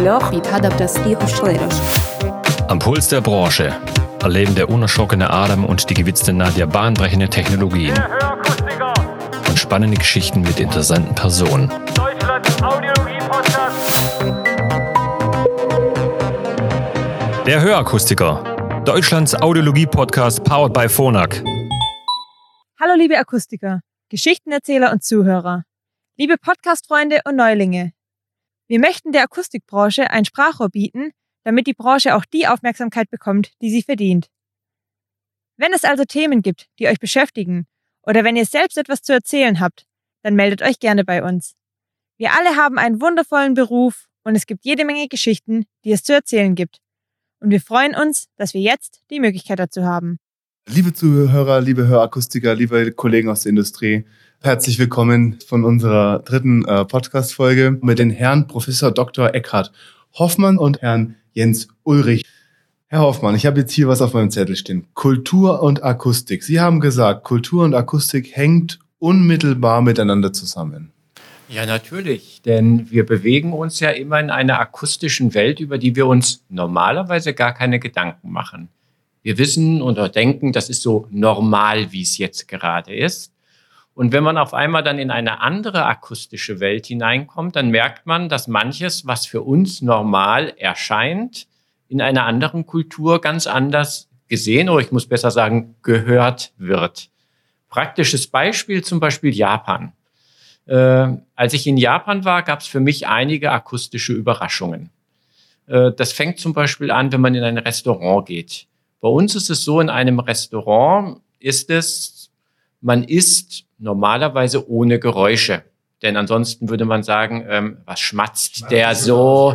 السلاح بيتهدف تسليح الشوارع. Am Puls der Branche erleben der unerschrockene Adam und die gewitzte Nadja bahnbrechende Technologien und spannende Geschichten mit interessanten Personen. Deutschlands Audiologie-Podcast. Der Hörakustiker, Deutschlands Audiologie-Podcast powered by Phonak. Hallo liebe Akustiker, Geschichtenerzähler und Zuhörer, liebe Podcast-Freunde und Neulinge. Wir möchten der Akustikbranche ein Sprachrohr bieten, damit die Branche auch die Aufmerksamkeit bekommt, die sie verdient. Wenn es also Themen gibt, die euch beschäftigen, oder wenn ihr selbst etwas zu erzählen habt, dann meldet euch gerne bei uns. Wir alle haben einen wundervollen Beruf und es gibt jede Menge Geschichten, die es zu erzählen gibt. Und wir freuen uns, dass wir jetzt die Möglichkeit dazu haben. Liebe Zuhörer, liebe Hörakustiker, liebe Kollegen aus der Industrie, herzlich willkommen von unserer dritten Podcast-Folge mit den Herrn Professor Dr. Eckhard Hoffmann und Herrn Jens Ulrich. Herr Hoffmann, ich habe jetzt hier was auf meinem Zettel stehen. Kultur und Akustik. Sie haben gesagt, Kultur und Akustik hängt unmittelbar miteinander zusammen. Ja, natürlich, denn wir bewegen uns ja immer in einer akustischen Welt, über die wir uns normalerweise gar keine Gedanken machen. Wir wissen oder denken, das ist so normal, wie es jetzt gerade ist. Und wenn man auf einmal dann in eine andere akustische Welt hineinkommt, dann merkt man, dass manches, was für uns normal erscheint, in einer anderen Kultur ganz anders gesehen, oder ich muss besser sagen, gehört wird. Praktisches Beispiel, zum Beispiel Japan. Als ich in Japan war, gab es für mich einige akustische Überraschungen. Das fängt zum Beispiel an, wenn man in ein Restaurant geht. Bei uns ist es so, in einem Restaurant man isst normalerweise ohne Geräusche. Denn ansonsten würde man sagen, was schmatzt der so?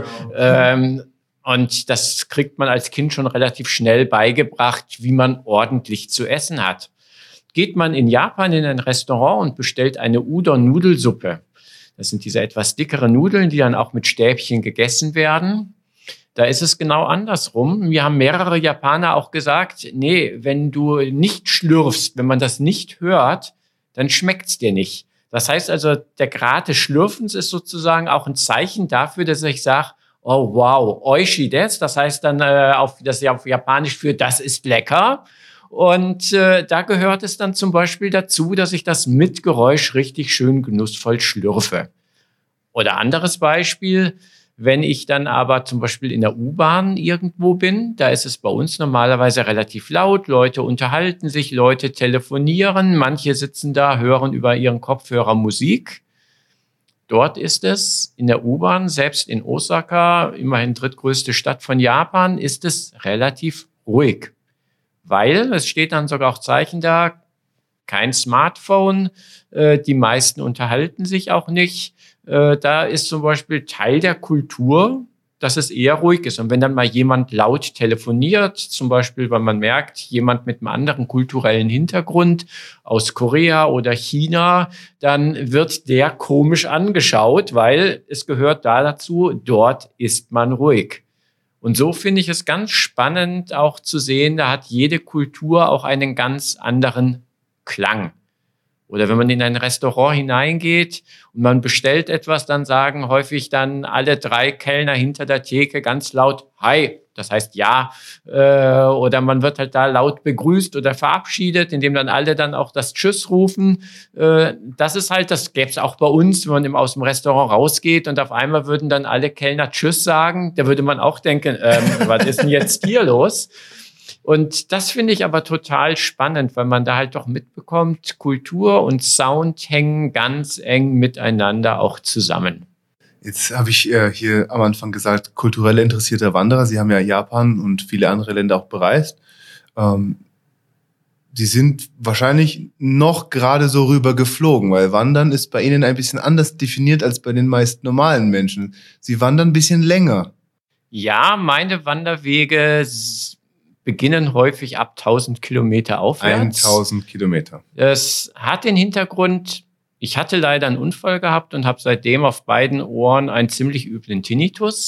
Und das kriegt man als Kind schon relativ schnell beigebracht, wie man ordentlich zu essen hat. Geht man in Japan in ein Restaurant und bestellt eine Udon-Nudelsuppe. Das sind diese etwas dickere Nudeln, die dann auch mit Stäbchen gegessen werden. Da ist es genau andersrum. Mir haben mehrere Japaner auch gesagt, nee, wenn du nicht schlürfst, wenn man das nicht hört, dann schmeckt's dir nicht. Das heißt also, der Grad des Schlürfens ist sozusagen auch ein Zeichen dafür, dass ich sage, oh wow, oishi desu. Das heißt dann, das ist ja auf Japanisch für das ist lecker. Und da gehört es dann zum Beispiel dazu, dass ich das mit Geräusch richtig schön genussvoll schlürfe. Oder anderes Beispiel, wenn ich dann aber zum Beispiel in der U-Bahn irgendwo bin, da ist es bei uns normalerweise relativ laut, Leute unterhalten sich, Leute telefonieren, manche sitzen da, hören über ihren Kopfhörer Musik. Dort ist es in der U-Bahn, selbst in Osaka, immerhin drittgrößte Stadt von Japan, ist es relativ ruhig. Weil, es steht dann sogar auch Zeichen da, kein Smartphone, die meisten unterhalten sich auch nicht. Da ist zum Beispiel Teil der Kultur, dass es eher ruhig ist. Und wenn dann mal jemand laut telefoniert, zum Beispiel, weil man merkt, jemand mit einem anderen kulturellen Hintergrund aus Korea oder China, dann wird der komisch angeschaut, weil es gehört da dazu, dort ist man ruhig. Und so finde ich es ganz spannend auch zu sehen, da hat jede Kultur auch einen ganz anderen Klang. Oder wenn man in ein Restaurant hineingeht und man bestellt etwas, dann sagen häufig dann alle 3 Kellner hinter der Theke ganz laut Hi, das heißt ja. Oder man wird halt da laut begrüßt oder verabschiedet, indem dann alle dann auch das Tschüss rufen. Das ist halt, das gäbe es auch bei uns, wenn man aus dem Restaurant rausgeht und auf einmal würden dann alle Kellner Tschüss sagen. Da würde man auch denken, was ist denn jetzt hier los? Und das finde ich aber total spannend, weil man da halt doch mitbekommt, Kultur und Sound hängen ganz eng miteinander auch zusammen. Jetzt habe ich hier am Anfang gesagt, kulturell interessierte Wanderer. Sie haben ja Japan und viele andere Länder auch bereist. Sie sind wahrscheinlich noch gerade so rüber geflogen, weil Wandern ist bei Ihnen ein bisschen anders definiert als bei den meisten normalen Menschen. Sie wandern ein bisschen länger. Ja, meine Wanderwege beginnen häufig ab 1000 Kilometer aufwärts. 1000 Kilometer. Es hat den Hintergrund, ich hatte leider einen Unfall gehabt und habe seitdem auf beiden Ohren einen ziemlich üblen Tinnitus.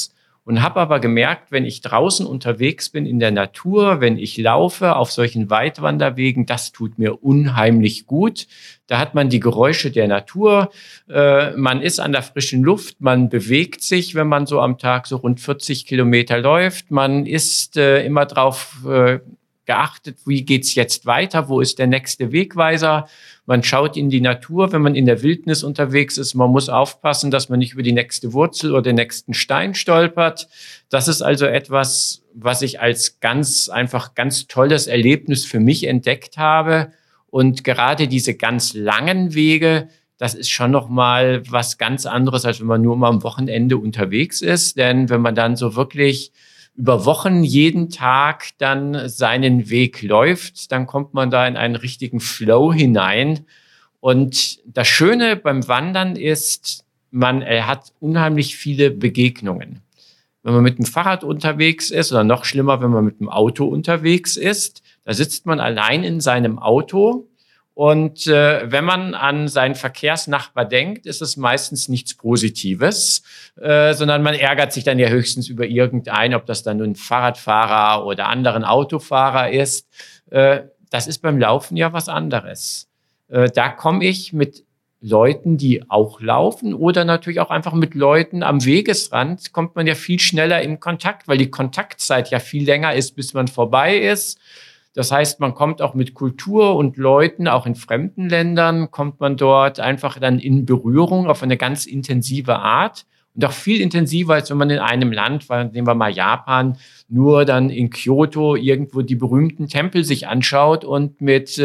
und habe aber gemerkt, wenn ich draußen unterwegs bin in der Natur, wenn ich laufe auf solchen Weitwanderwegen, das tut mir unheimlich gut. Da hat man die Geräusche der Natur, man ist an der frischen Luft, man bewegt sich, wenn man so am Tag so rund 40 Kilometer läuft. Man ist immer drauf geachtet, wie geht's jetzt weiter, wo ist der nächste Wegweiser. Man schaut in die Natur, wenn man in der Wildnis unterwegs ist. Man muss aufpassen, dass man nicht über die nächste Wurzel oder den nächsten Stein stolpert. Das ist also etwas, was ich als ganz tolles Erlebnis für mich entdeckt habe. Und gerade diese ganz langen Wege, das ist schon noch mal was ganz anderes, als wenn man nur mal am Wochenende unterwegs ist. Denn wenn man dann so wirklich über Wochen jeden Tag dann seinen Weg läuft, dann kommt man da in einen richtigen Flow hinein. Und das Schöne beim Wandern ist, man hat unheimlich viele Begegnungen. Wenn man mit dem Fahrrad unterwegs ist oder noch schlimmer, wenn man mit dem Auto unterwegs ist, da sitzt man allein in seinem Auto. Und wenn man an seinen Verkehrsnachbar denkt, ist es meistens nichts Positives, sondern man ärgert sich dann ja höchstens über irgendeinen, ob das dann nun ein Fahrradfahrer oder anderen Autofahrer ist. Das ist beim Laufen ja was anderes. Da komme ich mit Leuten, die auch laufen oder natürlich auch einfach mit Leuten am Wegesrand, kommt man ja viel schneller in Kontakt, weil die Kontaktzeit ja viel länger ist, bis man vorbei ist. Das heißt, man kommt auch mit Kultur und Leuten, auch in fremden Ländern, kommt man dort einfach dann in Berührung auf eine ganz intensive Art und auch viel intensiver, als wenn man in einem Land, nehmen wir mal Japan, nur dann in Kyoto irgendwo die berühmten Tempel sich anschaut und mit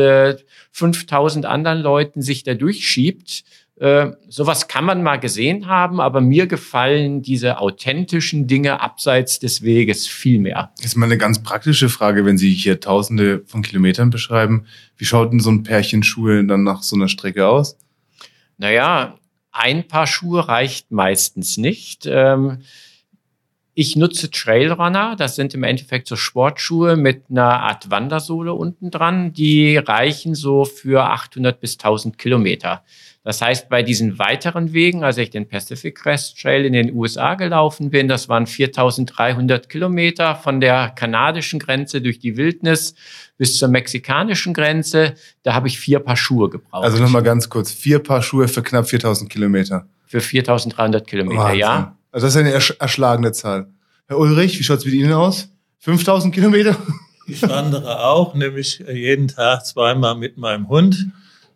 5000 anderen Leuten sich da durchschiebt. Sowas kann man mal gesehen haben, aber mir gefallen diese authentischen Dinge abseits des Weges viel mehr. Das ist mal eine ganz praktische Frage, wenn Sie hier Tausende von Kilometern beschreiben. Wie schaut denn so ein Pärchen Schuhe dann nach so einer Strecke aus? Naja, ein Paar Schuhe reicht meistens nicht. Ich nutze Trailrunner, das sind im Endeffekt so Sportschuhe mit einer Art Wandersohle unten dran. Die reichen so für 800 bis 1000 Kilometer. Das heißt, bei diesen weiteren Wegen, als ich den Pacific Crest Trail in den USA gelaufen bin, das waren 4300 Kilometer von der kanadischen Grenze durch die Wildnis bis zur mexikanischen Grenze. Da habe ich 4 Paar Schuhe gebraucht. Also nochmal ganz kurz, 4 Paar Schuhe für knapp 4000 Kilometer. Für 4300 Kilometer, Wahnsinn. Ja. Also das ist eine erschlagene Zahl. Herr Ulrich, wie schaut es mit Ihnen aus? 5000 Kilometer? Ich wandere auch, nämlich jeden Tag zweimal mit meinem Hund.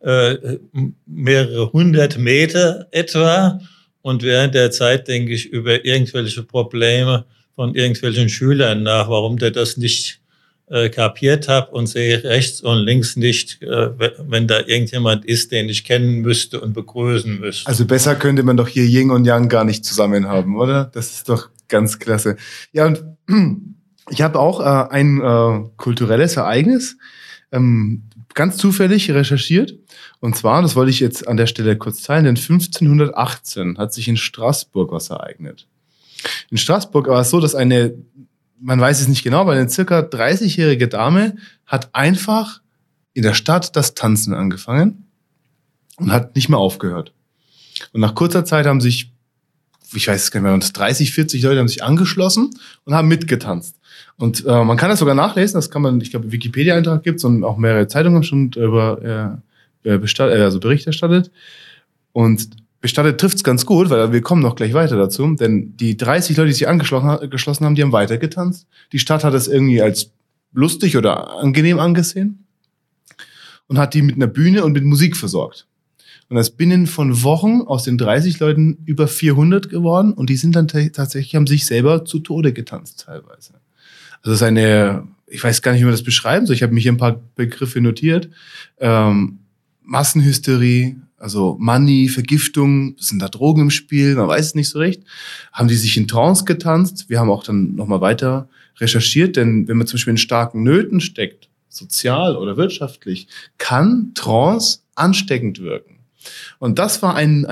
Mehrere 100 Meter etwa. Und während der Zeit denke ich über irgendwelche Probleme von irgendwelchen Schülern nach, warum der das nicht kapiert hat und sehe rechts und links nicht, wenn da irgendjemand ist, den ich kennen müsste und begrüßen müsste. Also besser könnte man doch hier Yin und Yang gar nicht zusammen haben, oder? Das ist doch ganz klasse. Ja, und ich habe auch ein kulturelles Ereignis ganz zufällig recherchiert. Und zwar, das wollte ich jetzt an der Stelle kurz teilen, denn 1518 hat sich in Straßburg was ereignet. In Straßburg war es so, dass man weiß es nicht genau, aber eine circa 30-jährige Dame hat einfach in der Stadt das Tanzen angefangen und hat nicht mehr aufgehört. Und nach kurzer Zeit haben sich, ich weiß es gar nicht mehr, 30, 40 Leute haben sich angeschlossen und haben mitgetanzt. Und man kann das sogar nachlesen, das kann man, ich glaube, Wikipedia-Eintrag gibt es und auch mehrere Zeitungen haben schon darüber Bericht erstattet. Und bestattet trifft es ganz gut, weil wir kommen noch gleich weiter dazu, denn die 30 Leute, die sich angeschlossen haben, die haben weitergetanzt. Die Stadt hat das irgendwie als lustig oder angenehm angesehen und hat die mit einer Bühne und mit Musik versorgt. Und das binnen von Wochen aus den 30 Leuten über 400 geworden und die sind dann tatsächlich, haben sich selber zu Tode getanzt teilweise. Also das ist eine, ich weiß gar nicht, wie man das beschreiben soll. Ich habe mir hier ein paar Begriffe notiert. Massenhysterie, also Money, Vergiftung, sind da Drogen im Spiel, man weiß es nicht so recht. Haben die sich in Trance getanzt? Wir haben auch dann nochmal weiter recherchiert, denn wenn man zum Beispiel in starken Nöten steckt, sozial oder wirtschaftlich, kann Trance ansteckend wirken. Und das war ein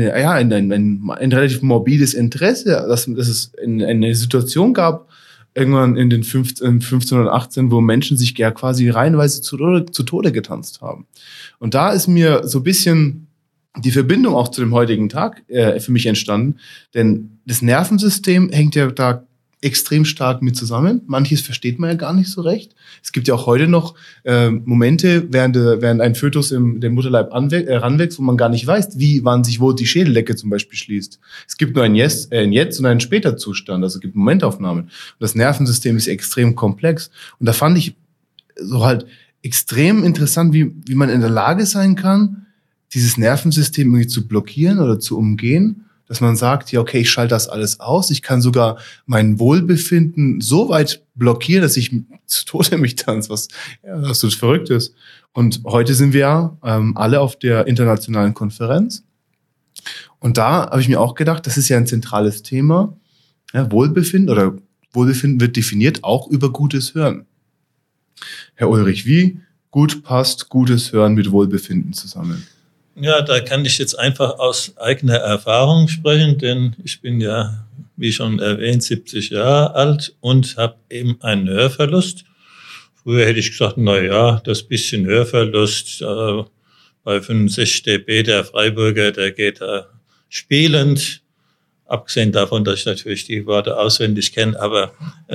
relativ morbides Interesse, dass es eine Situation gab, irgendwann in den 1518, wo Menschen sich ja quasi reihenweise zu Tode getanzt haben. Und da ist mir so ein bisschen die Verbindung auch zu dem heutigen Tag für mich entstanden, denn das Nervensystem hängt ja da extrem stark mit zusammen. Manches versteht man ja gar nicht so recht. Es gibt ja auch heute noch Momente, während ein Fötus im Mutterleib ranwächst, wo man gar nicht weiß, wann sich wo die Schädeldecke zum Beispiel schließt. Es gibt nur ein Jetzt und einen Später-Zustand, also es gibt Momentaufnahmen. Und das Nervensystem ist extrem komplex. Und da fand ich so halt extrem interessant, wie man in der Lage sein kann, dieses Nervensystem irgendwie zu blockieren oder zu umgehen, dass man sagt, ja, okay, ich schalte das alles aus. Ich kann sogar mein Wohlbefinden so weit blockieren, dass ich zu Tode mich tanze, was absolut verrückt ist. Und heute sind wir ja alle auf der internationalen Konferenz. Und da habe ich mir auch gedacht, das ist ja ein zentrales Thema. Ja, Wohlbefinden wird definiert auch über gutes Hören. Herr Ulrich, wie gut passt gutes Hören mit Wohlbefinden zusammen? Ja, da kann ich jetzt einfach aus eigener Erfahrung sprechen, denn ich bin ja, wie schon erwähnt, 70 Jahre alt und habe eben einen Hörverlust. Früher hätte ich gesagt, na ja, das bisschen Hörverlust bei 65 dB der Freiburger, der geht da spielend. Abgesehen davon, dass ich natürlich die Worte auswendig kenne, aber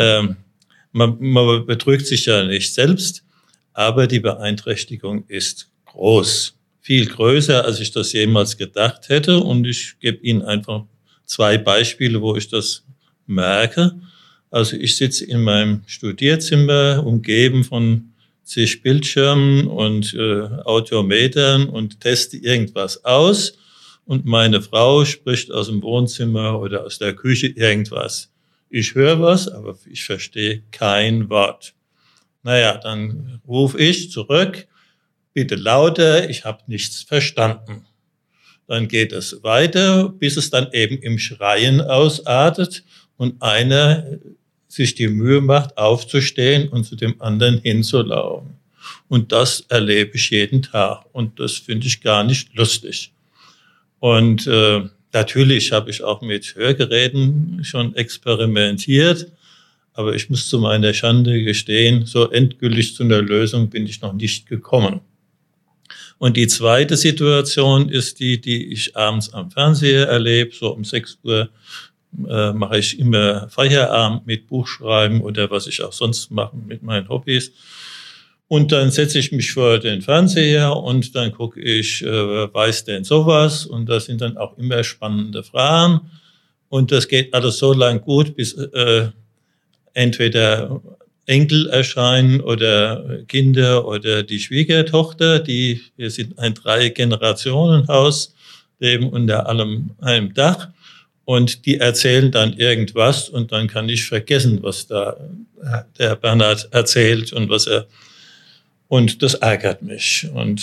man betrügt sich ja nicht selbst. Aber die Beeinträchtigung ist groß. Viel größer, als ich das jemals gedacht hätte. Und ich gebe Ihnen einfach 2 Beispiele, wo ich das merke. Also ich sitze in meinem Studierzimmer, umgeben von zig Bildschirmen und Audiometern und teste irgendwas aus. Und meine Frau spricht aus dem Wohnzimmer oder aus der Küche irgendwas. Ich höre was, aber ich verstehe kein Wort. Naja, dann rufe ich zurück. Bitte lauter, ich habe nichts verstanden. Dann geht es weiter, bis es dann eben im Schreien ausartet und einer sich die Mühe macht, aufzustehen und zu dem anderen hinzulaufen. Und das erlebe ich jeden Tag und das finde ich gar nicht lustig. Und natürlich habe ich auch mit Hörgeräten schon experimentiert, aber ich muss zu meiner Schande gestehen, so endgültig zu einer Lösung bin ich noch nicht gekommen. Und die zweite Situation ist die ich abends am Fernseher erlebe. So um 6 Uhr mache ich immer Feierabend mit Buchschreiben oder was ich auch sonst mache mit meinen Hobbys. Und dann setze ich mich vor den Fernseher und dann gucke ich, wer weiß denn sowas? Und das sind dann auch immer spannende Fragen. Und das geht alles so lang gut, bis entweder Enkel erscheinen oder Kinder oder die Schwiegertochter, wir sind ein 3-Generationen-Haus, leben unter einem Dach und die erzählen dann irgendwas und dann kann ich vergessen, was da der Bernhard erzählt und das ärgert mich. Und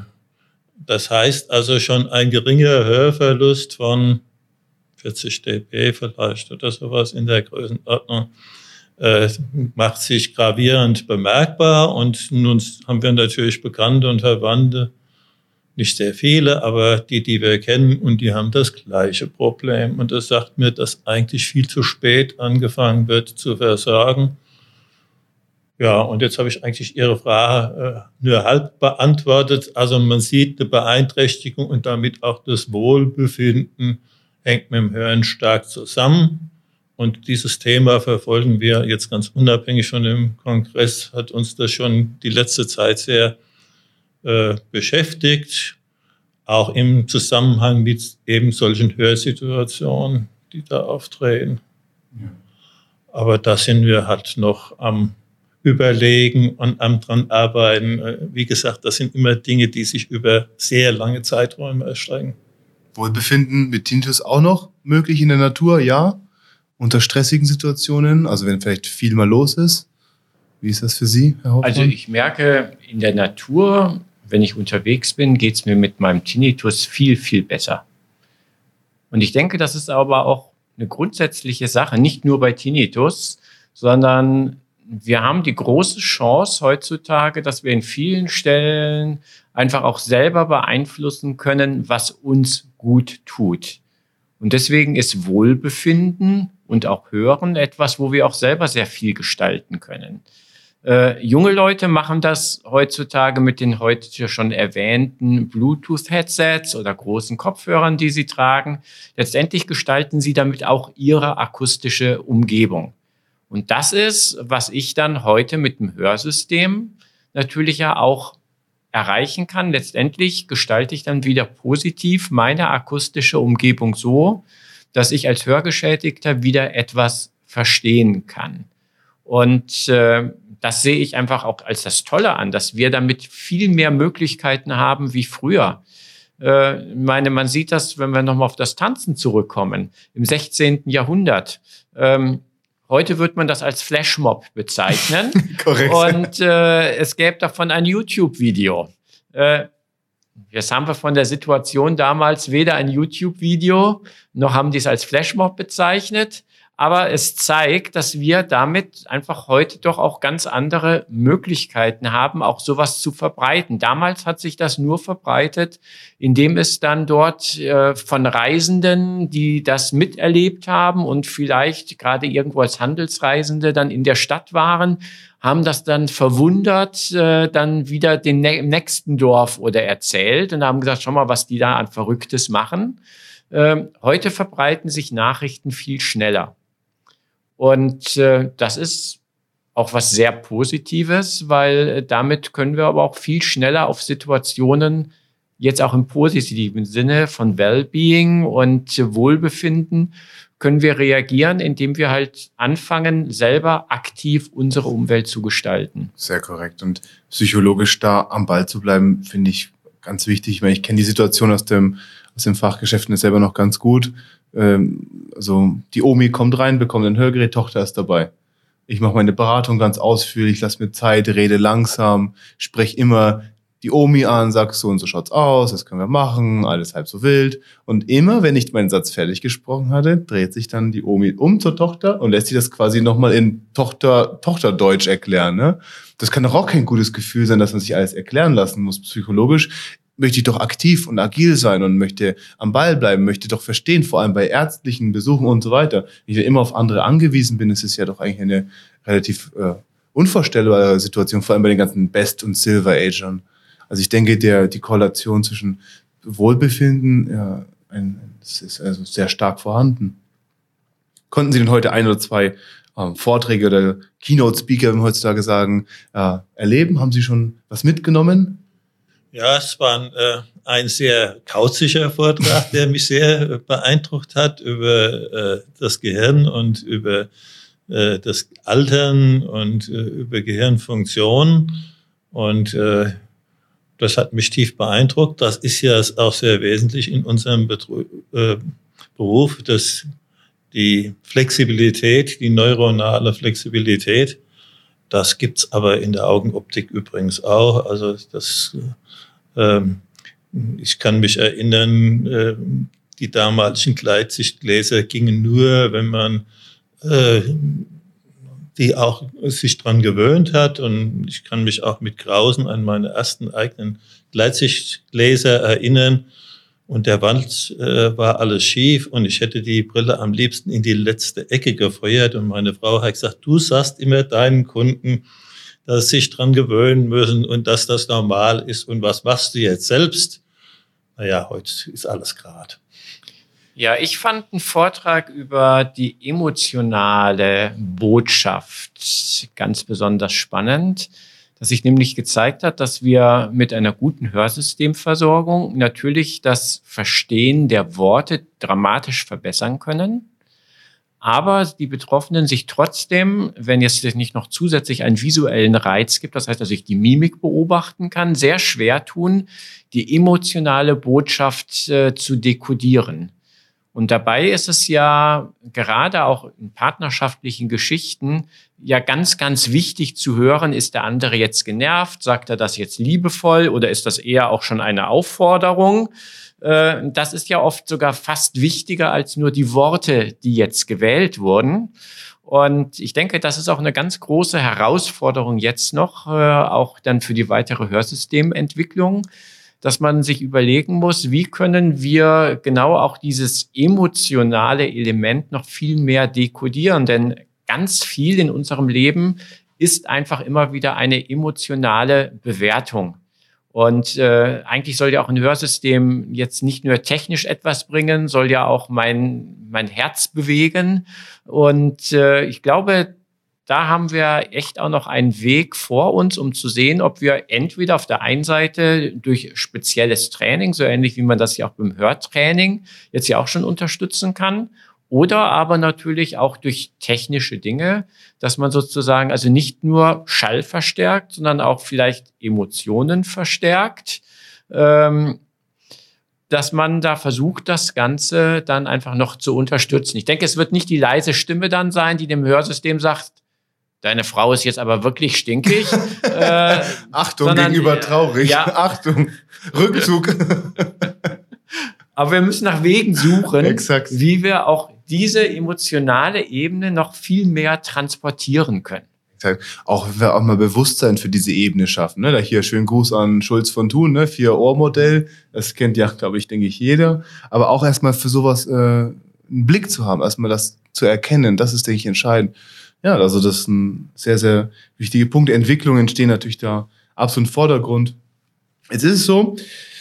das heißt also schon ein geringer Hörverlust von 40 dB vielleicht oder sowas in der Größenordnung macht sich gravierend bemerkbar. Und nun haben wir natürlich Bekannte und Verwandte, nicht sehr viele, aber die wir kennen, und die haben das gleiche Problem. Und das sagt mir, dass eigentlich viel zu spät angefangen wird zu versorgen. Ja, und jetzt habe ich eigentlich Ihre Frage nur halb beantwortet. Also man sieht eine Beeinträchtigung und damit auch das Wohlbefinden hängt mit dem Hören stark zusammen. Und dieses Thema verfolgen wir jetzt ganz unabhängig von dem Kongress, hat uns das schon die letzte Zeit sehr beschäftigt, auch im Zusammenhang mit eben solchen Hörsituationen, die da auftreten. Ja. Aber da sind wir halt noch am Überlegen und am dran arbeiten. Wie gesagt, das sind immer Dinge, die sich über sehr lange Zeiträume erstrecken. Wohlbefinden mit Tinnitus auch noch möglich in der Natur, ja? Unter stressigen Situationen, also wenn vielleicht viel mal los ist. Wie ist das für Sie, Herr Hoffmann? Also ich merke in der Natur, wenn ich unterwegs bin, geht es mir mit meinem Tinnitus viel, viel besser. Und ich denke, das ist aber auch eine grundsätzliche Sache, nicht nur bei Tinnitus, sondern wir haben die große Chance heutzutage, dass wir in vielen Stellen einfach auch selber beeinflussen können, was uns gut tut. Und deswegen ist Wohlbefinden und auch Hören etwas, wo wir auch selber sehr viel gestalten können. Junge Leute machen das heutzutage mit den heute schon erwähnten Bluetooth-Headsets oder großen Kopfhörern, die sie tragen. Letztendlich gestalten sie damit auch ihre akustische Umgebung. Und das ist, was ich dann heute mit dem Hörsystem natürlich ja auch erreichen kann. Letztendlich gestalte ich dann wieder positiv meine akustische Umgebung so, dass ich als Hörgeschädigter wieder etwas verstehen kann. Und das sehe ich einfach auch als das Tolle an, dass wir damit viel mehr Möglichkeiten haben wie früher. Man sieht das, wenn wir nochmal auf das Tanzen zurückkommen, im 16. Jahrhundert. Heute wird man das als Flashmob bezeichnen. Korrekt. Und es gäbe davon ein YouTube-Video. Jetzt haben wir von der Situation damals weder ein YouTube-Video, noch haben die es als Flashmob bezeichnet. Aber es zeigt, dass wir damit einfach heute doch auch ganz andere Möglichkeiten haben, auch sowas zu verbreiten. Damals hat sich das nur verbreitet, indem es dann dort von Reisenden, die das miterlebt haben und vielleicht gerade irgendwo als Handelsreisende dann in der Stadt waren, haben das dann verwundert, dann wieder im nächsten Dorf oder erzählt und haben gesagt, schau mal, was die da an Verrücktes machen. Heute verbreiten sich Nachrichten viel schneller. Und das ist auch was sehr Positives, weil damit können wir aber auch viel schneller auf Situationen, jetzt auch im positiven Sinne von Wellbeing und Wohlbefinden, können wir reagieren, indem wir halt anfangen, selber aktiv unsere Umwelt zu gestalten. Sehr korrekt. Und psychologisch da am Ball zu bleiben, finde ich ganz wichtig. Ich meine, ich kenne die Situation aus dem Fachgeschäft selber noch ganz gut. Also die Omi kommt rein, bekommt ein Hörgerät, Tochter ist dabei. Ich mache meine Beratung ganz ausführlich, lass mir Zeit, rede langsam, spreche immer die Omi an, sag so und so schaut's aus, das können wir machen, alles halb so wild. Und immer, wenn ich meinen Satz fertig gesprochen hatte, dreht sich dann die Omi um zur Tochter und lässt sie das quasi nochmal in Tochterdeutsch erklären. Ne? Das kann doch auch kein gutes Gefühl sein, dass man sich alles erklären lassen muss, psychologisch. Möchte ich doch aktiv und agil sein und möchte am Ball bleiben, möchte doch verstehen, vor allem bei ärztlichen Besuchen und so weiter. Wenn ich immer auf andere angewiesen bin, ist es ja doch eigentlich eine relativ unvorstellbare Situation, vor allem bei den ganzen Best- und Silver-Agern. Also ich denke, die Korrelation zwischen Wohlbefinden ist also sehr stark vorhanden. Konnten Sie denn heute ein oder zwei Vorträge oder Keynote-Speaker, wie wir heutzutage sagen, erleben? Haben Sie schon was mitgenommen? Ja, es war ein sehr kauziger Vortrag, der mich sehr beeindruckt hat über das Gehirn und über das Altern und über Gehirnfunktion. Und das hat mich tief beeindruckt. Das ist ja auch sehr wesentlich in unserem Beruf, dass die Flexibilität, die neuronale Flexibilität, das gibt's aber in der Augenoptik übrigens auch. Also ich kann mich erinnern, die damaligen Gleitsichtgläser gingen nur, wenn man die auch sich dran gewöhnt hat. Und ich kann mich auch mit Grausen an meine ersten eigenen Gleitsichtgläser erinnern. Und der Wand war alles schief und ich hätte die Brille am liebsten in die letzte Ecke gefeuert. Und meine Frau hat gesagt, du sagst immer deinen Kunden, dass sie sich dran gewöhnen müssen und dass das normal ist. Und was machst du jetzt selbst? Naja, heute ist alles gerade. Ja, ich fand einen Vortrag über die emotionale Botschaft ganz besonders spannend, dass sich nämlich gezeigt hat, dass wir mit einer guten Hörsystemversorgung natürlich das Verstehen der Worte dramatisch verbessern können. Aber die Betroffenen sich trotzdem, wenn jetzt nicht noch zusätzlich einen visuellen Reiz gibt, das heißt, dass ich die Mimik beobachten kann, sehr schwer tun, die emotionale Botschaft zu dekodieren. Und dabei ist es ja gerade auch in partnerschaftlichen Geschichten ja ganz, ganz wichtig zu hören, ist der andere jetzt genervt, sagt er das jetzt liebevoll oder ist das eher auch schon eine Aufforderung? Das ist ja oft sogar fast wichtiger als nur die Worte, die jetzt gewählt wurden. Und ich denke, das ist auch eine ganz große Herausforderung jetzt noch, auch dann für die weitere Hörsystementwicklung, dass man sich überlegen muss, wie können wir genau auch dieses emotionale Element noch viel mehr dekodieren. Denn ganz viel in unserem Leben ist einfach immer wieder eine emotionale Bewertung. Und eigentlich soll ja auch ein Hörsystem jetzt nicht nur technisch etwas bringen, soll ja auch mein Herz bewegen. Und ich glaube, da haben wir echt auch noch einen Weg vor uns, um zu sehen, ob wir entweder auf der einen Seite durch spezielles Training, so ähnlich wie man das ja auch beim Hörtraining jetzt ja auch schon unterstützen kann, oder aber natürlich auch durch technische Dinge, dass man sozusagen also nicht nur Schall verstärkt, sondern auch vielleicht Emotionen verstärkt, dass man da versucht, das Ganze dann einfach noch zu unterstützen. Ich denke, es wird nicht die leise Stimme dann sein, die dem Hörsystem sagt, deine Frau ist jetzt aber wirklich stinkig. Achtung, gegenüber traurig. Ja. Achtung, Rückzug. Aber wir müssen nach Wegen suchen, Exakt. wie wir auch diese emotionale Ebene noch viel mehr transportieren können. Auch wenn wir auch mal Bewusstsein für diese Ebene schaffen. Ne? Da hier schönen Gruß an Schulz von Thun, ne? 4-Ohr-Modell. Das kennt ja, glaube ich, denke ich, jeder. Aber auch erstmal für sowas einen Blick zu haben, erstmal das zu erkennen, das ist, denke ich, entscheidend. Ja, also das ist ein sehr, sehr wichtiger Punkt. Entwicklungen stehen natürlich da absolut im Vordergrund. Jetzt ist es so,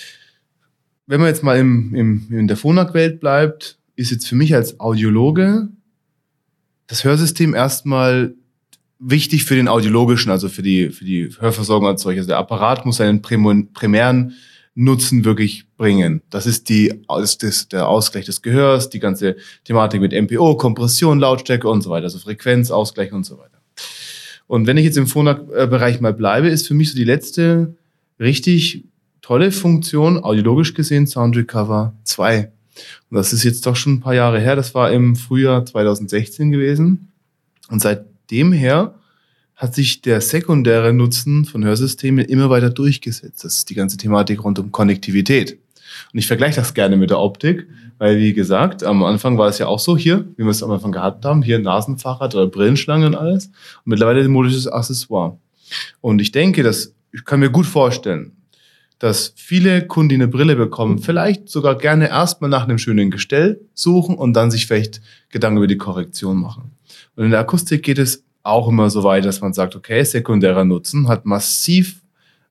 wenn man jetzt mal in der Phonak-Welt bleibt, ist jetzt für mich als Audiologe das Hörsystem erstmal wichtig für den audiologischen, also für die Hörversorgung als solches. Der Apparat muss seinen primären Nutzen wirklich bringen. Das ist der Ausgleich des Gehörs, die ganze Thematik mit MPO, Kompression, Lautstärke und so weiter, also Frequenz, Ausgleich und so weiter. Und wenn ich jetzt im Phonak-Bereich mal bleibe, ist für mich so die letzte richtig tolle Funktion, audiologisch gesehen, Sound Recover 2. Und das ist jetzt doch schon ein paar Jahre her. Das war im Frühjahr 2016 gewesen. Und seitdem her hat sich der sekundäre Nutzen von Hörsystemen immer weiter durchgesetzt. Das ist die ganze Thematik rund um Konnektivität. Und ich vergleiche das gerne mit der Optik, weil, wie gesagt, am Anfang war es ja auch so hier, wie wir es am Anfang gehabt haben, hier Nasenfahrrad oder Brillenschlange und alles. Und mittlerweile ein modisches Accessoire. Und ich denke, ich kann mir gut vorstellen, dass viele Kunden, die eine Brille bekommen, vielleicht sogar gerne erstmal nach einem schönen Gestell suchen und dann sich vielleicht Gedanken über die Korrektion machen. Und in der Akustik geht es auch immer so weit, dass man sagt, okay, sekundärer Nutzen hat massiv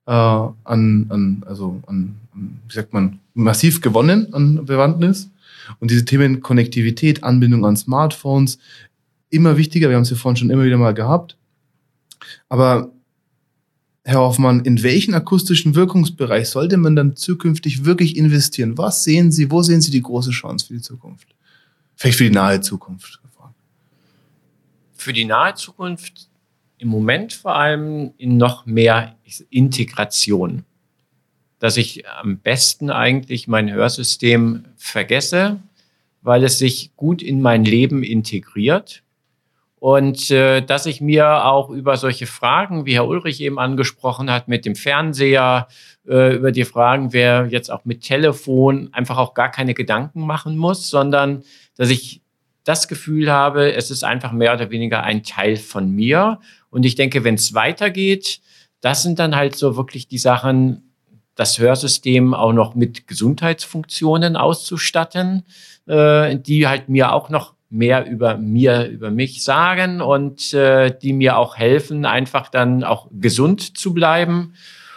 massiv gewonnen an Bewandtnis. Und diese Themen Konnektivität, Anbindung an Smartphones, immer wichtiger. Wir haben es ja vorhin schon immer wieder mal gehabt. Aber Herr Hoffmann, in welchen akustischen Wirkungsbereich sollte man dann zukünftig wirklich investieren? Wo sehen Sie die große Chance für die Zukunft? Vielleicht für die nahe Zukunft. Für die nahe Zukunft im Moment vor allem in noch mehr Integration. Dass ich am besten eigentlich mein Hörsystem vergesse, weil es sich gut in mein Leben integriert. Und dass ich mir auch über solche Fragen, wie Herr Ulrich eben angesprochen hat, mit dem Fernseher, über die Fragen, wer jetzt auch mit Telefon einfach auch gar keine Gedanken machen muss, sondern dass ich das Gefühl habe, es ist einfach mehr oder weniger ein Teil von mir. Und ich denke, wenn es weitergeht, das sind dann halt so wirklich die Sachen, das Hörsystem auch noch mit Gesundheitsfunktionen auszustatten, die halt mir auch noch mehr über mich sagen und die mir auch helfen, einfach dann auch gesund zu bleiben.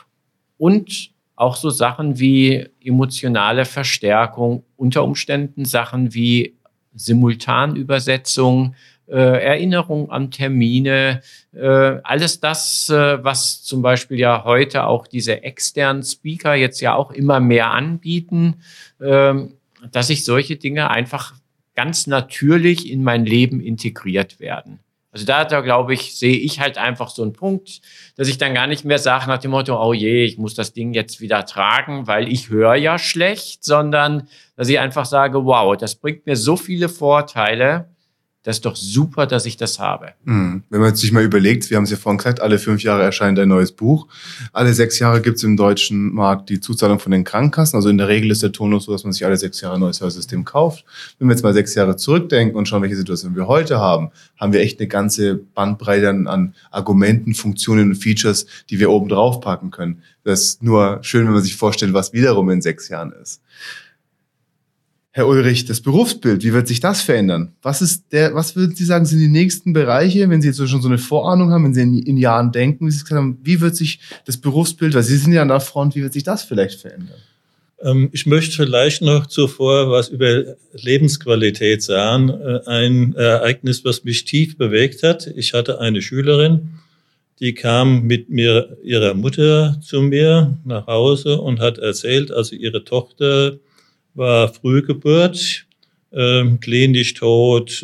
Und auch so Sachen wie emotionale Verstärkung, unter Umständen Sachen wie Simultanübersetzung, Erinnerung an Termine, alles das, was zum Beispiel ja heute auch diese externen Speaker jetzt ja auch immer mehr anbieten, dass sich solche Dinge einfach ganz natürlich in mein Leben integriert werden. Also da glaube ich, sehe ich halt einfach so einen Punkt, dass ich dann gar nicht mehr sage nach dem Motto, oh je, ich muss das Ding jetzt wieder tragen, weil ich höre ja schlecht, sondern dass ich einfach sage, wow, das bringt mir so viele Vorteile, das ist doch super, dass ich das habe. Wenn man jetzt sich mal überlegt, wir haben es ja vorhin gesagt, alle 5 Jahre erscheint ein neues Buch. Alle 6 Jahre gibt es im deutschen Markt die Zuzahlung von den Krankenkassen. Also in der Regel ist der Tonus so, dass man sich alle 6 Jahre ein neues Hörsystem kauft. Wenn wir jetzt mal 6 Jahre zurückdenken und schauen, welche Situation wir heute haben, haben wir echt eine ganze Bandbreite an Argumenten, Funktionen und Features, die wir oben drauf packen können. Das ist nur schön, wenn man sich vorstellt, was wiederum in 6 Jahren ist. Herr Ulrich, das Berufsbild, wie wird sich das verändern? Was würden Sie sagen, sind die nächsten Bereiche, wenn Sie jetzt schon so eine Vorahnung haben, wenn Sie in Jahren denken, wie Sie gesagt haben, wie wird sich das Berufsbild, weil Sie sind ja an der Front, wie wird sich das vielleicht verändern? Ich möchte vielleicht noch zuvor was über Lebensqualität sagen. Ein Ereignis, was mich tief bewegt hat. Ich hatte eine Schülerin, die kam mit ihrer Mutter zu mir nach Hause und hat erzählt, also ihre Tochter war Frühgeburt, klinisch tot,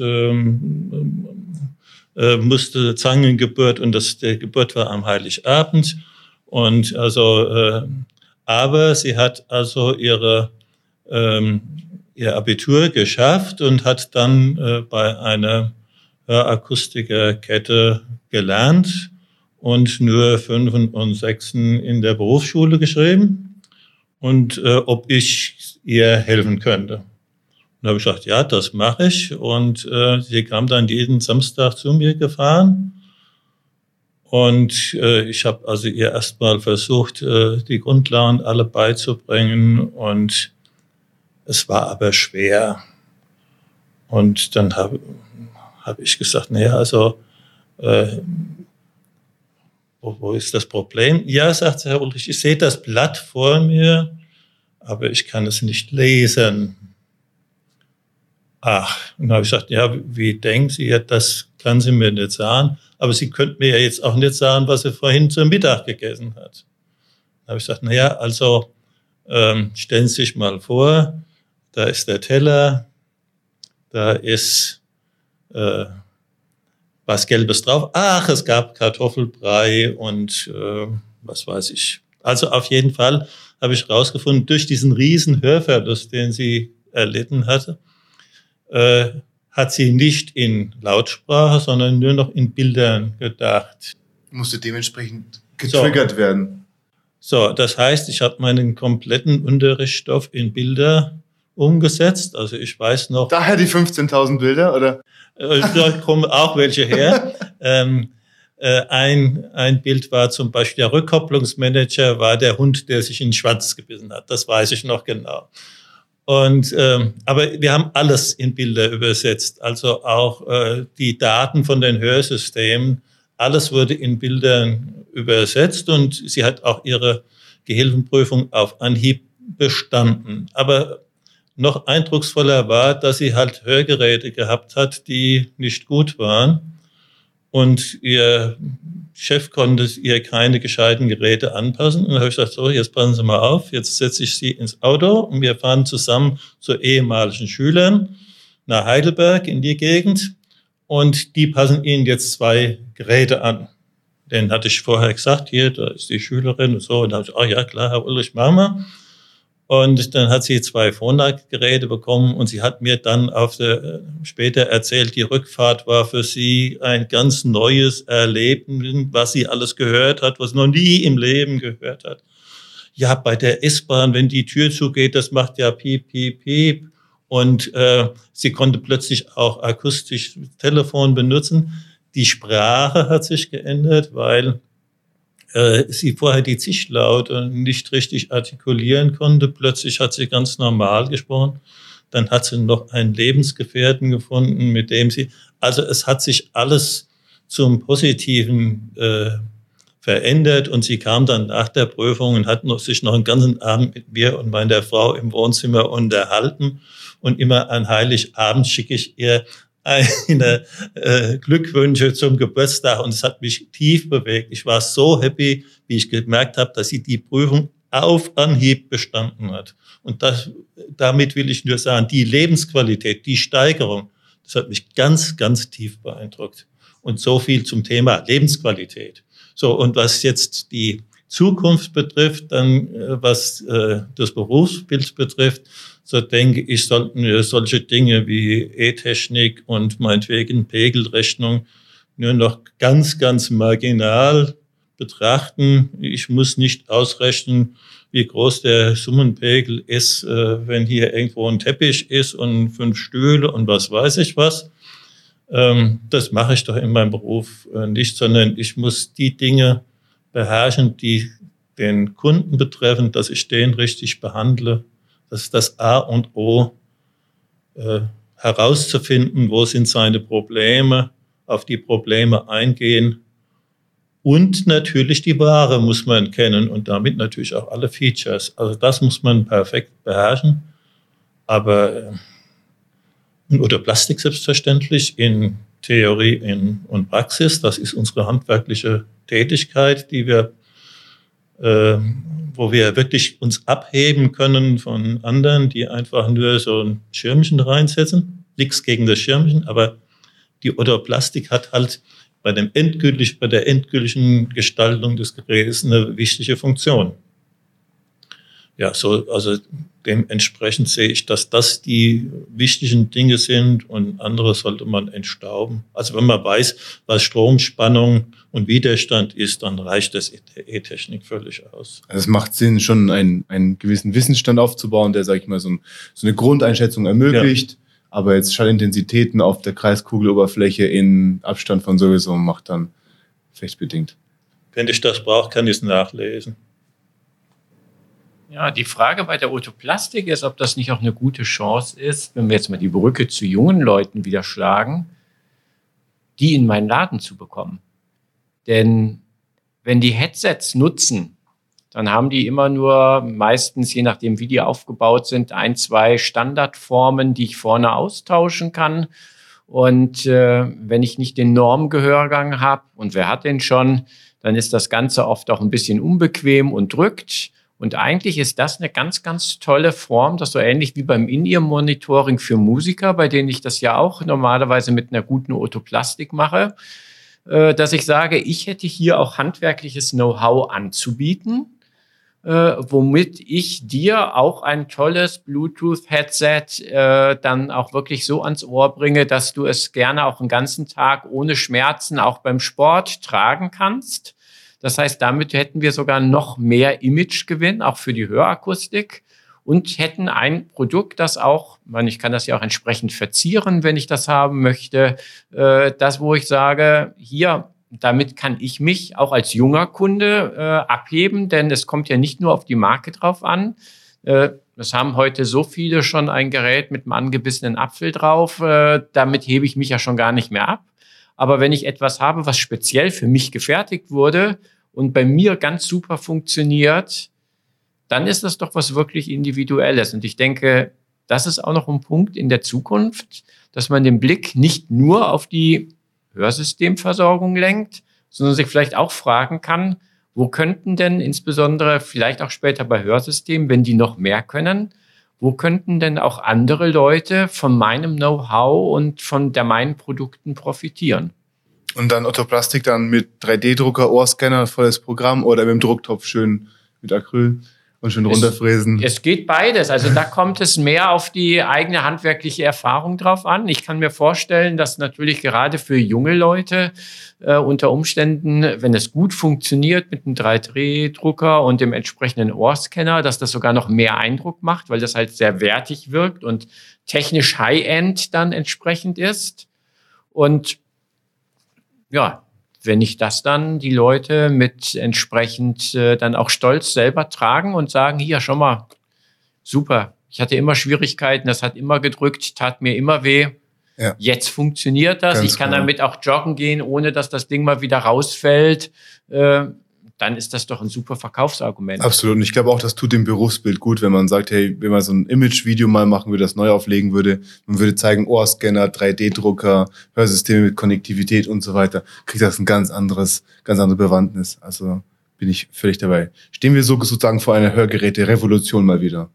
musste Zangengeburt und der Geburt war am Heiligabend. Und aber sie hat also ihr Abitur geschafft und hat dann bei einer Hörakustikerkette gelernt und nur 5 und 6 in der Berufsschule geschrieben und ob ich ihr helfen könnte. Und da habe ich gesagt, ja, das mache ich. Und sie kam dann jeden Samstag zu mir gefahren. Und ich habe also ihr erstmal versucht, die Grundlagen alle beizubringen. Und es war aber schwer. Und dann hab ich gesagt, naja, also wo ist das Problem? Ja, sagt Herr Ulrich, ich sehe das Blatt vor mir, aber ich kann es nicht lesen. Ach, und dann habe ich gesagt, ja, wie denken Sie? Ja, das kann sie mir nicht sagen. Aber Sie könnten mir ja jetzt auch nicht sagen, was sie vorhin zum Mittag gegessen hat. Dann habe ich gesagt, naja, also stellen Sie sich mal vor, da ist der Teller, da ist was Gelbes drauf. Ach, es gab Kartoffelbrei und was weiß ich. Also auf jeden Fall habe ich herausgefunden, durch diesen riesen Hörverlust, den sie erlitten hatte, hat sie nicht in Lautsprache, sondern nur noch in Bildern gedacht. Musste dementsprechend getriggert werden. So, das heißt, ich habe meinen kompletten Unterrichtsstoff in Bilder umgesetzt. Also ich weiß noch... Daher die 15.000 Bilder, oder? Da kommen auch welche her. Ein Bild war zum Beispiel, der Rückkopplungsmanager war der Hund, der sich in den Schwanz gebissen hat. Das weiß ich noch genau. Und aber wir haben alles in Bilder übersetzt, also auch die Daten von den Hörsystemen, alles wurde in Bildern übersetzt und sie hat auch ihre Gehilfenprüfung auf Anhieb bestanden. Aber noch eindrucksvoller war, dass sie halt Hörgeräte gehabt hat, die nicht gut waren. Und ihr Chef konnte ihr keine gescheiten Geräte anpassen. Und dann habe ich gesagt, so, jetzt passen Sie mal auf, jetzt setze ich Sie ins Auto und wir fahren zusammen zu ehemaligen Schülern nach Heidelberg in die Gegend und die passen Ihnen jetzt 2 Geräte an. Den hatte ich vorher gesagt, hier, da ist die Schülerin und so. Und dann habe ich gesagt, ja klar, Herr Ulrich, machen wir. Und dann hat sie 2 Phonak-Geräte bekommen und sie hat mir dann später erzählt, die Rückfahrt war für sie ein ganz neues Erleben, was sie alles gehört hat, was sie noch nie im Leben gehört hat. Ja, bei der S-Bahn, wenn die Tür zugeht, das macht ja piep, piep, piep. Und sie konnte plötzlich auch akustisch das Telefon benutzen. Die Sprache hat sich geändert, weil sie vorher die Zischlaute nicht richtig artikulieren konnte. Plötzlich hat sie ganz normal gesprochen. Dann hat sie noch einen Lebensgefährten gefunden, mit dem sie... Also es hat sich alles zum Positiven verändert und sie kam dann nach der Prüfung und hat sich noch einen ganzen Abend mit mir und meiner Frau im Wohnzimmer unterhalten. Und immer an Heiligabend schicke ich ihr eine Glückwünsche zum Geburtstag und es hat mich tief bewegt. Ich war so happy, wie ich gemerkt habe, dass sie die Prüfung auf Anhieb bestanden hat. Und damit will ich nur sagen, die Lebensqualität, die Steigerung, das hat mich ganz, ganz tief beeindruckt. Und so viel zum Thema Lebensqualität. So, und was jetzt die Zukunft betrifft, dann was das Berufsbild betrifft, so denke ich, sollten wir solche Dinge wie E-Technik und meinetwegen Pegelrechnung nur noch ganz, ganz marginal betrachten. Ich muss nicht ausrechnen, wie groß der Summenpegel ist, wenn hier irgendwo ein Teppich ist und 5 Stühle und was weiß ich was. Das mache ich doch in meinem Beruf nicht, sondern ich muss die Dinge beherrschen, die den Kunden betreffen, dass ich den richtig behandle. Das ist das A und O herauszufinden, wo sind seine Probleme, auf die Probleme eingehen. Und natürlich die Ware muss man kennen und damit natürlich auch alle Features. Also das muss man perfekt beherrschen. Aber oder Plastik selbstverständlich in Theorie und Praxis, das ist unsere handwerkliche Tätigkeit, die wir, wo wir wirklich uns abheben können von anderen, die einfach nur so ein Schirmchen reinsetzen. Nichts gegen das Schirmchen, aber die Otto-Plastik hat halt bei der endgültigen Gestaltung des Gerätes eine wichtige Funktion. Ja, also dementsprechend sehe ich, dass das die wichtigen Dinge sind und andere sollte man entstauben. Also wenn man weiß, was Stromspannung und Widerstand ist, dann reicht das der E-Technik völlig aus. Also es macht Sinn, schon einen gewissen Wissensstand aufzubauen, der, sag ich mal, so eine Grundeinschätzung ermöglicht. Ja. Aber jetzt Schallintensitäten auf der Kreiskugeloberfläche in Abstand von sowieso macht dann vielleicht bedingt. Wenn ich das brauche, kann ich es nachlesen. Ja, die Frage bei der Otto-Plastik ist, ob das nicht auch eine gute Chance ist, wenn wir jetzt mal die Brücke zu jungen Leuten wieder schlagen, die in meinen Laden zu bekommen. Denn wenn die Headsets nutzen, dann haben die immer nur meistens, je nachdem wie die aufgebaut sind, 1, 2 Standardformen, die ich vorne austauschen kann. Und wenn ich nicht den Normgehörgang habe, und wer hat den schon, dann ist das Ganze oft auch ein bisschen unbequem und drückt. Und eigentlich ist das eine ganz, ganz tolle Form, das so ähnlich wie beim In-Ear-Monitoring für Musiker, bei denen ich das ja auch normalerweise mit einer guten Otto-Plastik mache, dass ich sage, ich hätte hier auch handwerkliches Know-how anzubieten, womit ich dir auch ein tolles Bluetooth-Headset dann auch wirklich so ans Ohr bringe, dass du es gerne auch einen ganzen Tag ohne Schmerzen auch beim Sport tragen kannst. Das heißt, damit hätten wir sogar noch mehr Imagegewinn, auch für die Hörakustik, und hätten ein Produkt, das auch, ich kann das ja auch entsprechend verzieren, wenn ich das haben möchte, das, wo ich sage, hier, damit kann ich mich auch als junger Kunde abheben, denn es kommt ja nicht nur auf die Marke drauf an. Es haben heute so viele schon ein Gerät mit einem angebissenen Apfel drauf, damit hebe ich mich ja schon gar nicht mehr ab. Aber wenn ich etwas habe, was speziell für mich gefertigt wurde und bei mir ganz super funktioniert, dann ist das doch was wirklich Individuelles. Und ich denke, das ist auch noch ein Punkt in der Zukunft, dass man den Blick nicht nur auf die Hörsystemversorgung lenkt, sondern sich vielleicht auch fragen kann, wo könnten denn insbesondere vielleicht auch später bei Hörsystemen, wenn die noch mehr können, wo könnten denn auch andere Leute von meinem Know-how und von meinen Produkten profitieren? Und dann Otto-Plastik dann mit 3D-Drucker, Ohrscanner, volles Programm oder mit dem Drucktopf schön mit Acryl und schön runterfräsen. Es geht beides. Also da kommt es mehr auf die eigene handwerkliche Erfahrung drauf an. Ich kann mir vorstellen, dass natürlich gerade für junge Leute unter Umständen, wenn es gut funktioniert mit einem 3D-Drucker und dem entsprechenden Ohrscanner, dass das sogar noch mehr Eindruck macht, weil das halt sehr wertig wirkt und technisch High-End dann entsprechend ist. Und ja, wenn ich das dann die Leute mit entsprechend dann auch stolz selber tragen und sagen, hier, schau mal, super, ich hatte immer Schwierigkeiten, das hat immer gedrückt, tat mir immer weh. Ja. Jetzt funktioniert das. Ganz ich kann damit auch joggen gehen, ohne dass das Ding mal wieder rausfällt. Dann ist das doch ein super Verkaufsargument. Absolut. Und ich glaube auch, das tut dem Berufsbild gut, wenn man sagt, hey, wenn man so ein Image-Video mal machen würde, das neu auflegen würde, man würde zeigen, Ohrscanner, 3D-Drucker, Hörsysteme mit Konnektivität und so weiter, kriegt das ein ganz andere Bewandtnis. Also bin ich völlig dabei. Stehen wir sozusagen vor einer Hörgeräte-Revolution mal wieder?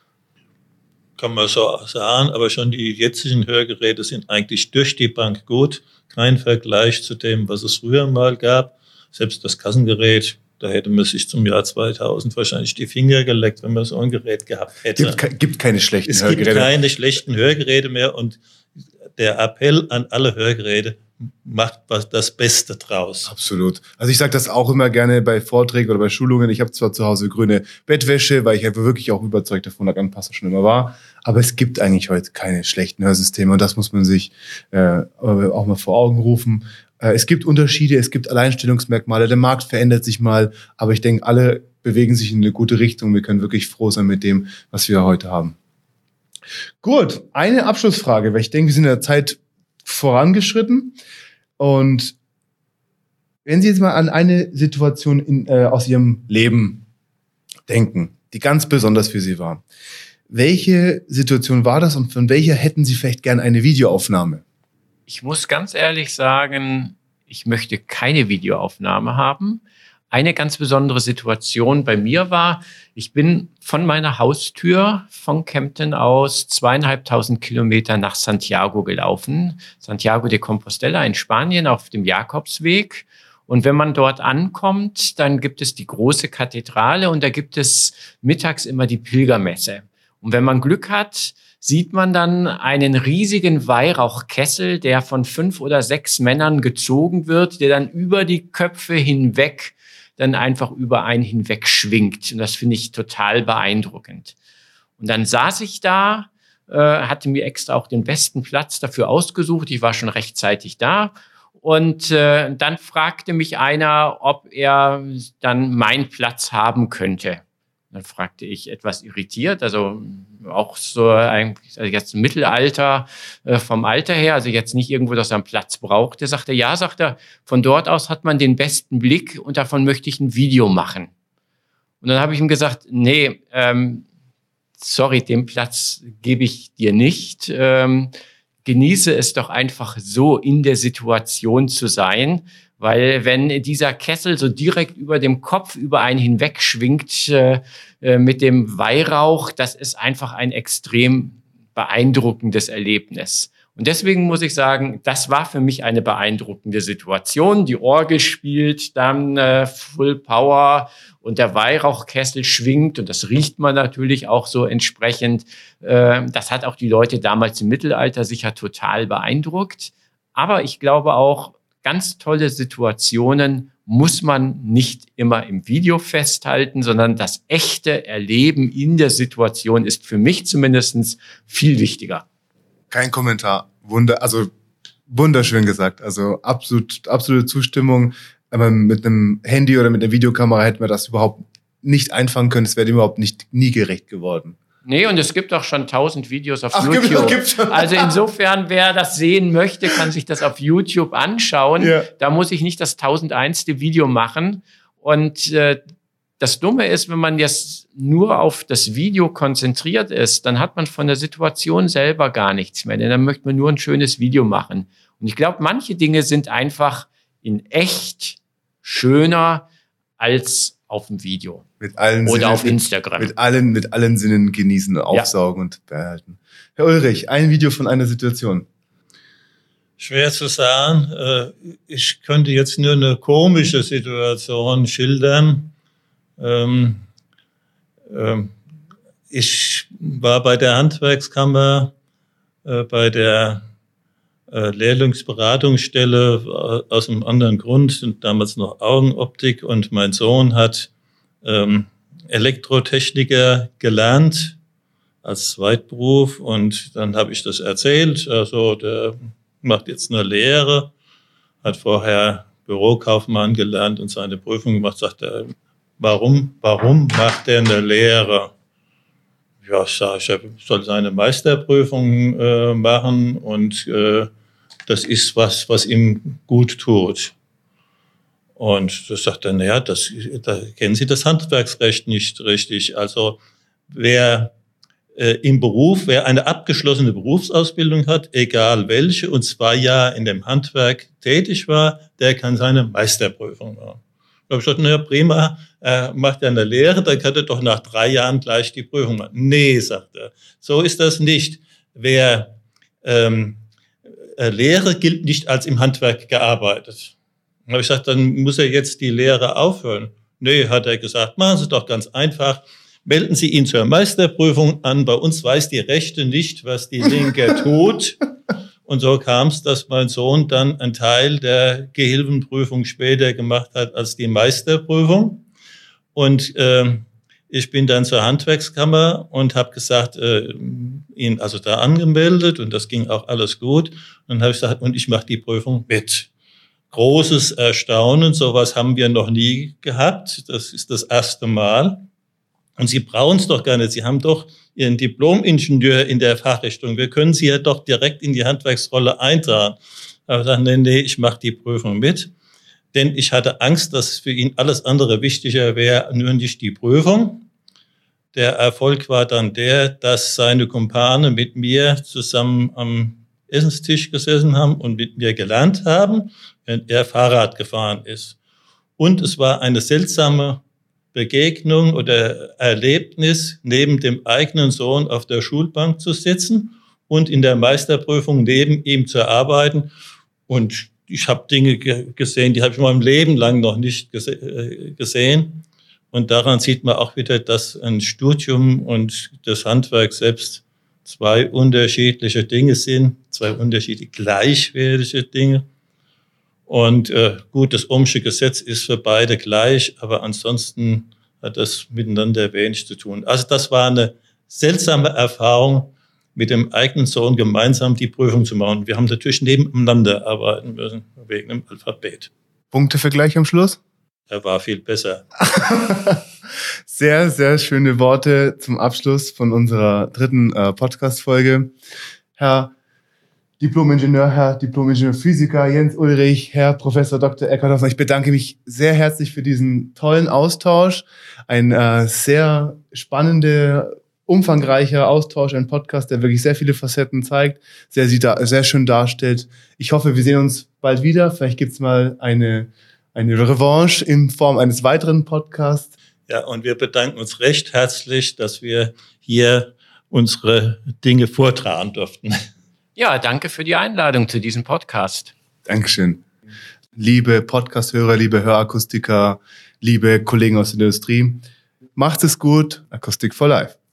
Kann man so sagen, aber schon die jetzigen Hörgeräte sind eigentlich durch die Bank gut. Kein Vergleich zu dem, was es früher mal gab. Selbst das Kassengerät, da hätte man sich zum Jahr 2000 wahrscheinlich die Finger geleckt, wenn man so ein Gerät gehabt hätte. Gibt keine schlechten Hörgeräte. Es gibt keine schlechten Hörgeräte mehr und der Appell an alle Hörgeräte, macht das Beste draus. Absolut. Also ich sage das auch immer gerne bei Vorträgen oder bei Schulungen. Ich habe zwar zu Hause grüne Bettwäsche, weil ich einfach wirklich auch überzeugt davon, dass Anpasser schon immer war. Aber es gibt eigentlich heute keine schlechten Hörsysteme und das muss man sich auch mal vor Augen rufen. Es gibt Unterschiede, es gibt Alleinstellungsmerkmale, der Markt verändert sich mal, aber ich denke, alle bewegen sich in eine gute Richtung. Wir können wirklich froh sein mit dem, was wir heute haben. Gut, eine Abschlussfrage, weil ich denke, wir sind in der Zeit vorangeschritten. Und wenn Sie jetzt mal an eine Situation aus Ihrem Leben denken, die ganz besonders für Sie war, welche Situation war das und von welcher hätten Sie vielleicht gern eine Videoaufnahme? Ich muss ganz ehrlich sagen, ich möchte keine Videoaufnahme haben. Eine ganz besondere Situation bei mir war, ich bin von meiner Haustür von Kempten aus 2.500 Kilometer nach Santiago gelaufen. Santiago de Compostela in Spanien auf dem Jakobsweg. Und wenn man dort ankommt, dann gibt es die große Kathedrale und da gibt es mittags immer die Pilgermesse. Und wenn man Glück hat, sieht man dann einen riesigen Weihrauchkessel, der von 5 oder 6 Männern gezogen wird, der dann über die Köpfe hinweg dann einfach über einen hinweg schwingt. Und das finde ich total beeindruckend. Und dann saß ich da, hatte mir extra auch den besten Platz dafür ausgesucht. Ich war schon rechtzeitig da. Und dann fragte mich einer, ob er dann meinen Platz haben könnte. Dann fragte ich etwas irritiert, also auch so eigentlich, also jetzt im Mittelalter vom Alter her, also jetzt nicht irgendwo, dass er einen Platz brauchte. Sagte, ja, sagt er, von dort aus hat man den besten Blick und davon möchte ich ein Video machen. Und dann habe ich ihm gesagt, nee, sorry, den Platz gebe ich dir nicht. Genieße es doch einfach so, in der Situation zu sein, weil wenn dieser Kessel so direkt über dem Kopf über einen hinweg schwingt mit dem Weihrauch, das ist einfach ein extrem beeindruckendes Erlebnis. Und deswegen muss ich sagen, das war für mich eine beeindruckende Situation. Die Orgel spielt dann Full Power und der Weihrauchkessel schwingt und das riecht man natürlich auch so entsprechend. Das hat auch die Leute damals im Mittelalter sicher total beeindruckt. Aber ich glaube auch, ganz tolle Situationen muss man nicht immer im Video festhalten, sondern das echte Erleben in der Situation ist für mich zumindest viel wichtiger. Kein Kommentar. Wunderschön gesagt. Also absolute Zustimmung. Aber mit einem Handy oder mit einer Videokamera hätten wir das überhaupt nicht einfangen können. Es wäre dem überhaupt nie gerecht geworden. Nee, und es gibt auch schon 1000 Videos auf YouTube. Gibt's. Also insofern, wer das sehen möchte, kann sich das auf YouTube anschauen. Ja. Da muss ich nicht das 1001. Video machen. Und das Dumme ist, wenn man jetzt nur auf das Video konzentriert ist, dann hat man von der Situation selber gar nichts mehr. Denn dann möchte man nur ein schönes Video machen. Und ich glaube, manche Dinge sind einfach in echt schöner als auf dem Video. Mit allen oder Sinnen, auf Instagram. Mit allen Sinnen genießen, aufsaugen und behalten. Herr Ulrich, ein Video von einer Situation. Schwer zu sagen. Ich könnte jetzt nur eine komische Situation schildern. Ich war bei der Handwerkskammer, bei der Lehrlingsberatungsstelle aus einem anderen Grund, damals noch Augenoptik, und mein Sohn hat Elektrotechniker gelernt als Zweitberuf, und dann habe ich das erzählt. Also der macht jetzt eine Lehre, hat vorher Bürokaufmann gelernt und seine Prüfung gemacht. Sagt er, warum macht er eine Lehre? Ja, ich sage, er soll seine Meisterprüfung machen und das ist was ihm gut tut. Und das sagt er, naja, da kennen Sie das Handwerksrecht nicht richtig. Also wer eine abgeschlossene Berufsausbildung hat, egal welche, und 2 Jahre in dem Handwerk tätig war, der kann seine Meisterprüfung machen. Da habe ich gesagt, naja, prima, macht er eine Lehre, dann kann er doch nach 3 Jahren gleich die Prüfung machen. Nee, sagt er, so ist das nicht. Wer Lehre gilt nicht als im Handwerk gearbeitet. Dann habe ich gesagt, dann muss er jetzt die Lehre aufhören. Nee, hat er gesagt, machen Sie es doch ganz einfach. Melden Sie ihn zur Meisterprüfung an. Bei uns weiß die Rechte nicht, was die Linke tut. Und so kam es, dass mein Sohn dann einen Teil der Gehilfenprüfung später gemacht hat als die Meisterprüfung. Und ich bin dann zur Handwerkskammer und habe gesagt, ihn also da angemeldet, und das ging auch alles gut. Und dann habe ich gesagt, und ich mache die Prüfung mit. Großes Erstaunen, sowas haben wir noch nie gehabt. Das ist das erste Mal. Und Sie brauchen es doch gar nicht. Sie haben doch Ihren Diplom-Ingenieur in der Fachrichtung. Wir können Sie ja doch direkt in die Handwerksrolle eintragen. Aber ich sage, nee, ich mache die Prüfung mit. Denn ich hatte Angst, dass für ihn alles andere wichtiger wäre, nur nicht die Prüfung. Der Erfolg war dann der, dass seine Kumpane mit mir zusammen am Essenstisch gesessen haben und mit mir gelernt haben, während er Fahrrad gefahren ist. Und es war eine seltsame Begegnung oder Erlebnis, neben dem eigenen Sohn auf der Schulbank zu sitzen und in der Meisterprüfung neben ihm zu arbeiten. Und ich habe Dinge gesehen, die habe ich in meinem Leben lang noch nicht gesehen. Und daran sieht man auch wieder, dass ein Studium und das Handwerk selbst zwei unterschiedliche Dinge sind, zwei unterschiedliche gleichwertige Dinge. Und gut, das Ohmsche Gesetz ist für beide gleich, aber ansonsten hat das miteinander wenig zu tun. Also das war eine seltsame Erfahrung, mit dem eigenen Sohn gemeinsam die Prüfung zu machen. Wir haben natürlich nebeneinander arbeiten müssen, wegen dem Alphabet. Punktevergleich am Schluss? Er war viel besser. Sehr, sehr schöne Worte zum Abschluss von unserer dritten Podcast-Folge. Herr Diplom-Ingenieur, Herr Diplom-Ingenieur-Physiker Jens Ulrich, Herr Professor Dr. Eckhard Hoffmann, ich bedanke mich sehr herzlich für diesen tollen Austausch. Ein sehr spannender, umfangreicher Austausch, ein Podcast, der wirklich sehr viele Facetten zeigt, sehr schön darstellt. Ich hoffe, wir sehen uns bald wieder. Vielleicht gibt es mal eine Revanche in Form eines weiteren Podcasts. Ja, und wir bedanken uns recht herzlich, dass wir hier unsere Dinge vortragen durften. Ja, danke für die Einladung zu diesem Podcast. Dankeschön. Liebe Podcast-Hörer, liebe Hörakustiker, liebe Kollegen aus der Industrie, macht es gut. Acoustic for Life.